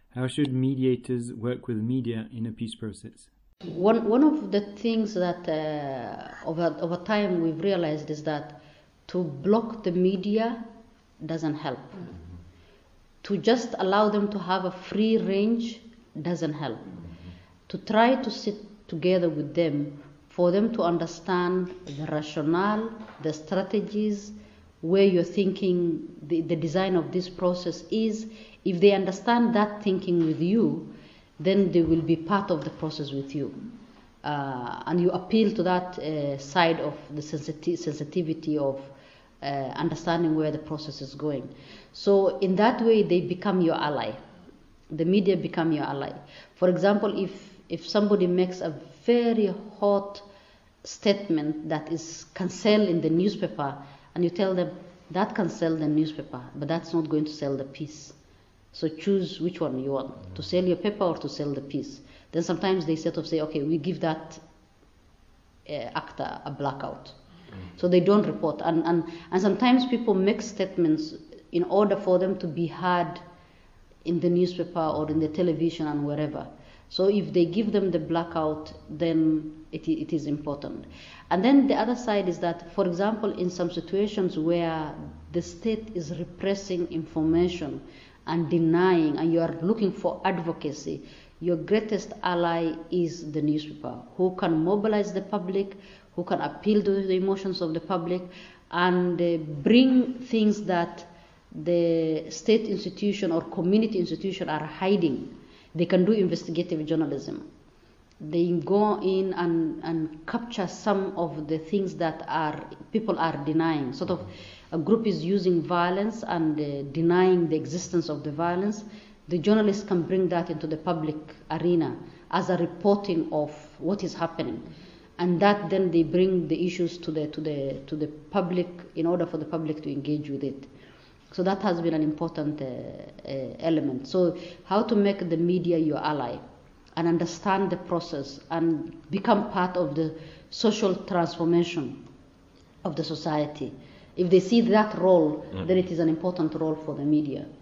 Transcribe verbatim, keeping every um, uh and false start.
How should mediators work with media in a peace process? One, one of the things that uh, over, over time we've realized is that to block the media doesn't help. Mm-hmm. To just allow them to have a free range doesn't help. Mm-hmm. To try to sit together with them, for them to understand the rationale, the strategies, where you're thinking the, the design of this process is, if they understand that thinking with you, then they will be part of the process with you. Uh, and you appeal to that uh, side of the sensiti- sensitivity of uh, understanding where the process is going. So in that way, they become your ally. The media become your ally. For example, if, if somebody makes a very hot statement that is can sell in the newspaper, and you tell them, that can sell the newspaper, but that's not going to sell the peace. So choose which one you want, to sell your paper or to sell the peace. Then sometimes they sort of say, okay, we give that uh, actor a blackout. Mm-hmm. So they don't report. And, and, and sometimes people make statements in order for them to be heard in the newspaper or in the television and wherever. So if they give them the blackout, then it, it is important. And then the other side is that, for example, in some situations where the state is repressing information and denying, and you are looking for advocacy, your greatest ally is the newspaper, who can mobilize the public, who can appeal to the emotions of the public, and uh, bring things that the state institution or community institution are hiding. They can do investigative journalism. They go in and, and capture some of the things that are people are denying. Sort of a group is using violence and uh, denying the existence of the violence. The journalists can bring that into the public arena as a reporting of what is happening, and that then they bring the issues to the to the to the public in order for the public to engage with it. So that has been an important uh, uh, element. So how to make the media your ally and understand the process and become part of the social transformation of the society. If they see that role, mm. then it is an important role for the media.